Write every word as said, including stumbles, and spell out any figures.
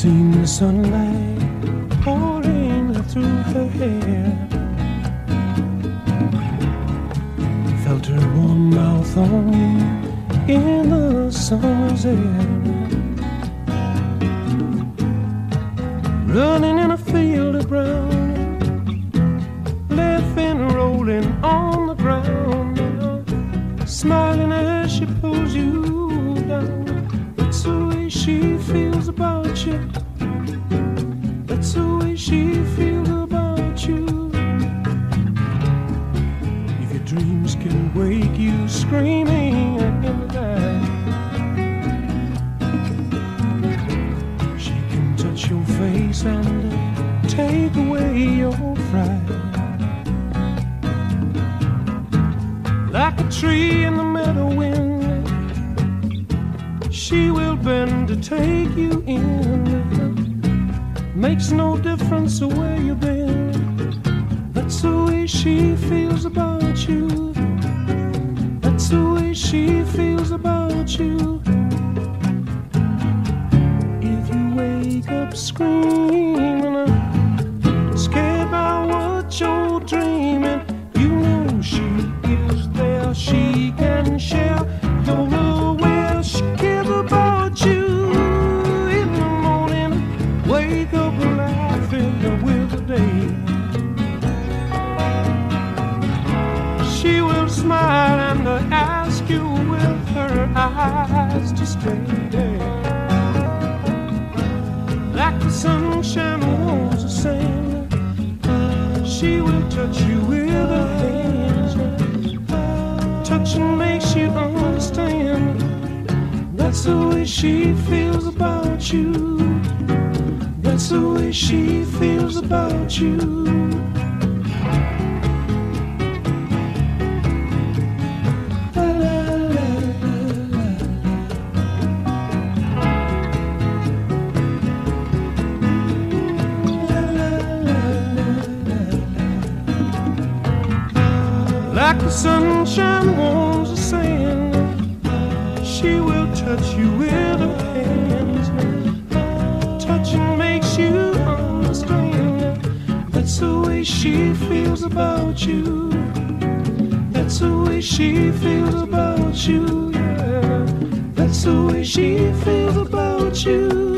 seen the sunlight pouring through her hair, felt her warm mouth on you in the summer's air, running in a field of brown, laughing, rolling on the ground, smiling as she pulls you down. That's the way she feels about you. That's the way she feels about you. If your dreams can wake you screaming in the night, she can touch your face and take away your fright. Like a tree in the meadow wind, she will bend to take you in. Makes no difference where you've been. That's the way she feels about you. That's the way she feels about you. If you wake up screaming, scared by what you're dreaming, you know she is there. She can share your love where she cares about you. In the morning, wake up laughing with the day. She will smile and ask you with her eyes to stay there. Like the sunshine warms the sand, she will touch you with her hands. Touching makes you understand. That's the way she feels about you. That's the way she feels about you. Like the sunshine warms the sand, she will touch you with her hands. Touching makes you understand. That's the way she feels about you. That's the way she feels about you. Yeah, that's the way she feels about you.